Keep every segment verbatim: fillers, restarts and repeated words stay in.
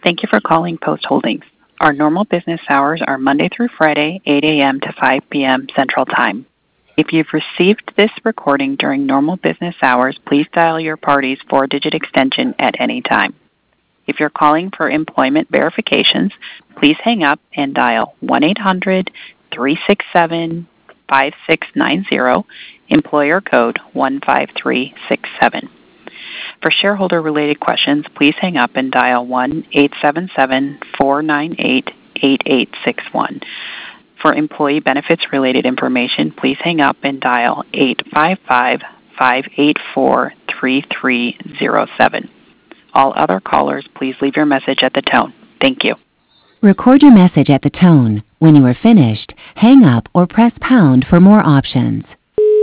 Thank you for calling Post Holdings. Our normal business hours are Monday through Friday, eight a.m. to five p.m. Central Time. If you've received this recording during normal business hours, please dial your party's four-digit extension at any time. If you're calling for employment verifications, please hang up and dial one eight hundred, three six seven, five six nine zero, employer code one five three six seven. For shareholder-related questions, please hang up and dial one eight seven seven, four nine eight, eight eight six one. For employee benefits-related information, please hang up and dial eight five five, five eight four, three three zero seven. All other callers, please leave your message at the tone. Thank you. Record your message at the tone. When you are finished, hang up or press pound for more options.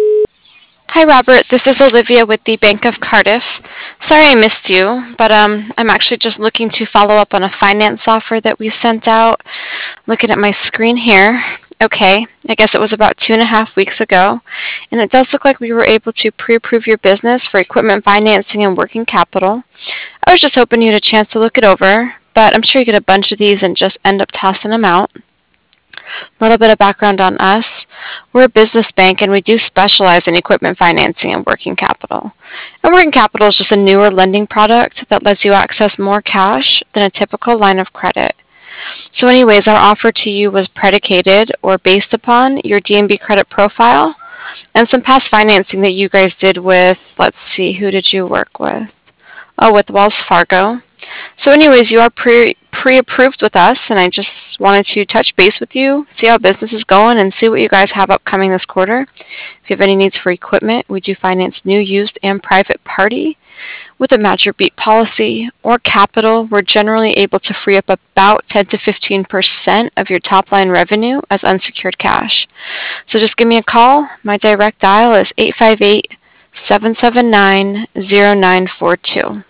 Hi, Robert. This is Olivia with the Bank of Cardiff. Sorry I missed you, but um, I'm actually just looking to follow up on a finance offer that we sent out. Looking at my screen here. Okay, I guess it was about two and a half weeks ago, and it does look like we were able to pre-approve your business for equipment financing and working capital. I was just hoping you had a chance to look it over, but I'm sure you get a bunch of these and just end up tossing them out. A little bit of background on us. We're a business bank and we do specialize in equipment financing and working capital. And working capital is just a newer lending product that lets you access more cash than a typical line of credit. So anyways, our offer to you was predicated or based upon your D N B credit profile and some past financing that you guys did with, let's see, who did you work with? Oh, with Wells Fargo. So anyways, you are pre, pre-approved with us, and I just wanted to touch base with you, see how business is going, and see what you guys have upcoming this quarter. If you have any needs for equipment, we do finance new, used, and private party. With a match or beat policy or capital, we're generally able to free up about ten to fifteen percent of your top line revenue as unsecured cash. So just give me a call. My direct dial is eight five eight, seven seven nine, zero nine four two.